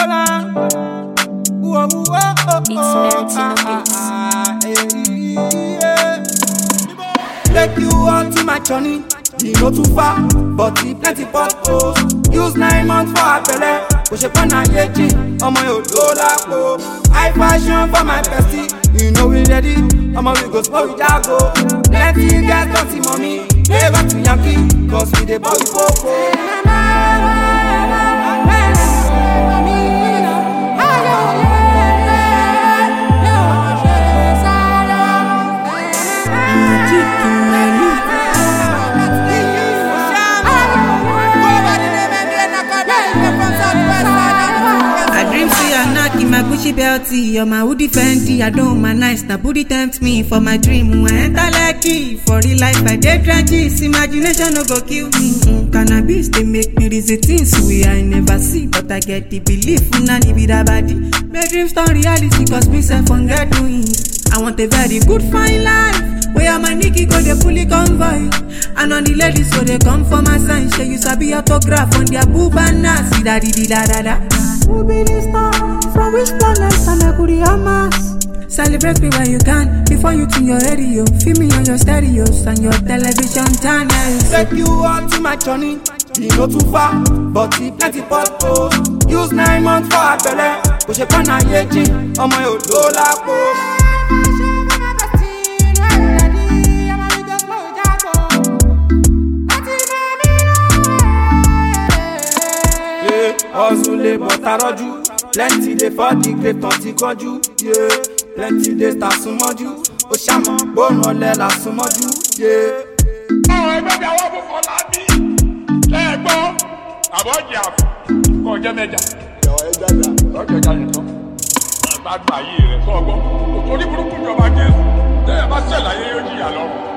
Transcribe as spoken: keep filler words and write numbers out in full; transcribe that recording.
Timbaland. Whoa, whoa, oh, It's oh, Martin take you on to my journey. You know too far, but it plenty purpose. Use nine months for a belly. Push up on a yeji, on my old dollar. High fashion for my bestie. You know we ready. I'm a we go slow with Jago. Plenty guys don't see mommy. Never to Yankee, cause we the boy popo. My Gucci belty or my Woody Fendi, I don't my nice. Now booty tempt me for my dream. I enter lucky for real life. I did trenches. Imagination no go kill me. Mm, cannabis they make me reason things we I never see, but I get the belief. Nani be that body. My dreams turn reality cause me self forget doing. I want a very good fine life. Where my Nikki go they fully convoy. And on the ladies so they come for my sign. Show you sabi autograph on their boob and see da di di da da da. Who be this star? From which planet and I could Hamas? Celebrate me when you can. Before you tune your radio, feel me on your stereos and your television channels. Take you on to my journey. You know too far, but it plenty purpose. Use nine months for a belly. Push up on a yeji, on my old dollar. Hustle but I roju. Plenty dey for the grave, tonti koju. Yeah, plenty dey start sumoju. O shama, bono lela sumoju. Yeah. Oh, ẹgbẹ́ bí àwọn ọmọ Fọlábí lẹ́ẹ̀gbọ́n àbọ̀jì àfọ̀ kọ́ jẹ́ mẹ́jà. Ìyàwó ẹ jáde lọ́jọ́ jáde tán. Bá gbà yí rẹ̀ sọ́gbọ́n. Òtò oníburúkú ìjọba Jésù. Tẹ́lẹ̀ bá ṣẹ̀láyé yóò jìyà lọ́rùn.